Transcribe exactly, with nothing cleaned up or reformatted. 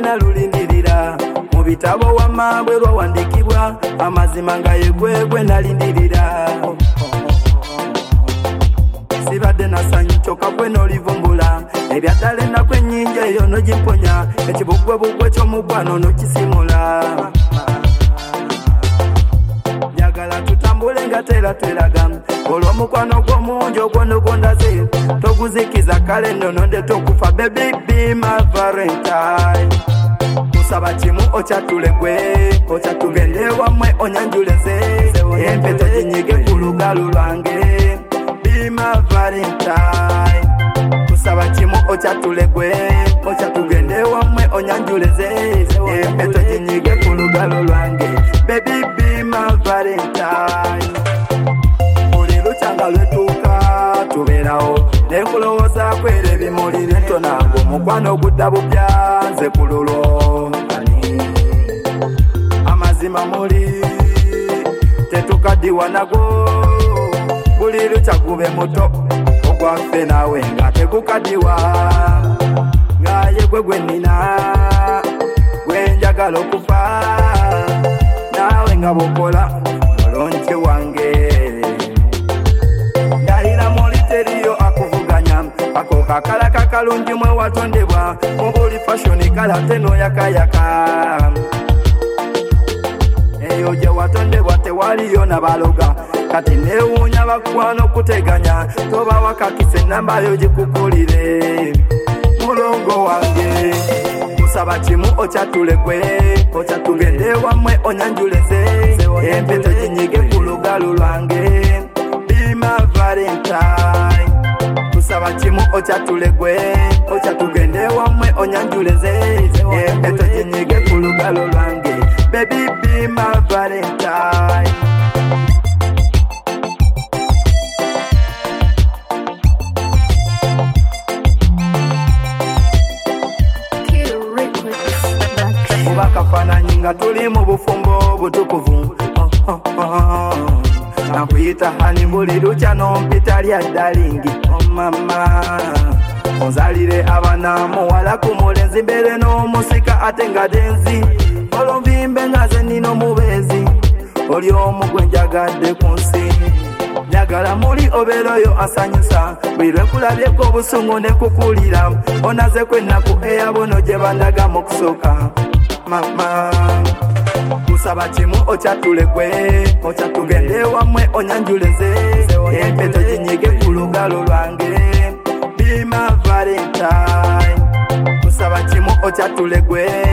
nalulindirira mu bitabo wamabwe lwawandikibwa amazima nga yegwegwe nalindirira sibadde nasanyu kyokka gwe n'olivumbula ebyaddala ennaku ennyingi eyo nogimponya ekibugwebugwe ky'omugwano nokisimula njagala tutambule nga tera tweraga olw'omukwano gw'omungi ogwonogondaze toguzikiza kale nnono nde tokufa baby be my valentine kusaba kimu okyatule gwe okyatugende wamwe onyanjuleze empeto ginyige ku lugalu lwange be my valentine kusaba kimu okyatule gwe okyatugende wamwe onyanjuleze empeto ginyige ku lugalu lwange baby be my valentine buli lukyanga lwetuuka tubeerawo nenkulowooza kwera ebimuli nentonango omukwano ogudda bupya nze ku lulwo amazima muli tetukaddiwa nago buli lukya gube muto ogwaffe naawe nga tegukaddiwa nga ye gwe gwe nnina gwe njagala okufa naawe nga bukola mulonje wange ndalira muli teriyo akuvuganya ako kakala kakalungi mwe watondebwa mu buli fashoni kala tenoyakayaka eyo gye watondebwa tewaliyo nabaloga kati newuunya bakwano okuteganya toba wakakise enamba yo gikukulire mulongo wange kusaba kimu okyatule gwe okyatugende wamwe onyanjuleze empeto ginyige ku lugalu lwange be my valentine kusaba kimu okyatule gwe okyatugende wamwe onyanjuleze empeto ginyige ku lugalu lwange baby be my valentine bakafananyi nga tuli mu bufumbo butukuvu oh, oh, oh. nakuyita hani buli lukya nompita lya ddalingi oh, mama onzalire abaana muwala ku mulenzi mbere n'omusika ate nga denzi olonvimbe nga ze nina omubeezi oli omu gwe njagadde ku nsi njagala muli obeera oyo asanyusa buli lwekulabyeko obusungu ne kukulira onaze kwennaku eyabono gye bandaga mu kusooka mama kusaba kimu okyatule gwe okyatugende wamwe onyanjuleze empeto ginyige ku lugalu lwange be my valentine kusaba kimu okyatule gwe